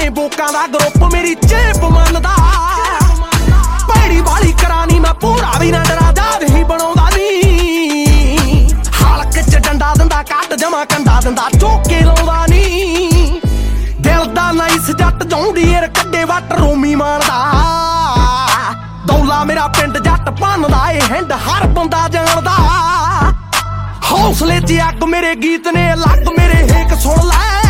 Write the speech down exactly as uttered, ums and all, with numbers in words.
ਭਾਵੇਂ ਬੋਕਾਂ ਦਾ ਗਰੁੱਪ ਮੇਰੀ ਚੇਪ ਮੰਨਦਾ। ਭੈੜੀ ਵਾਲੀ ਕਰਾਨੀ ਮੈਂ ਪੂਰਾ ਵੀ ਨਾ ਡਰਾ ਜਾਵੇ ਹੀ ਬਣਾਉਂਦਾ ਨੀ। ਹਲਕ ਚ ਡੰਡਾ ਦਿੰਦਾ ਕੱਢ ਜਮਾ ਕੰਡਾ ਦਿੰਦਾ ਚੋਕੇ ਲਾਉਂਦਾ ਨੀ। ਦਿਲ ਦਾ ਨਾਈਸ ਜੱਟ ਜੌਂਡੀਅਰ ਕੱਢੇ ਵੱਟ ਰੋਮੀ ਮਾਰਦਾ। ਦੌਲਾ ਮੇਰਾ ਪਿੰਡ ਜੱਟ ਭੰਨਦਾ ਏ ਹਿੰਡ ਹਰ ਬੰਦਾ ਜਾਣਦਾ। ਹੌਸਲੇ 'ਚ ਅੱਗ ਮੇਰੇ ਗੀਤ ਨੇ ਅਲੱਗ ਮੇਰੇ ਹੇਕ ਸੁਣ ਲੈ।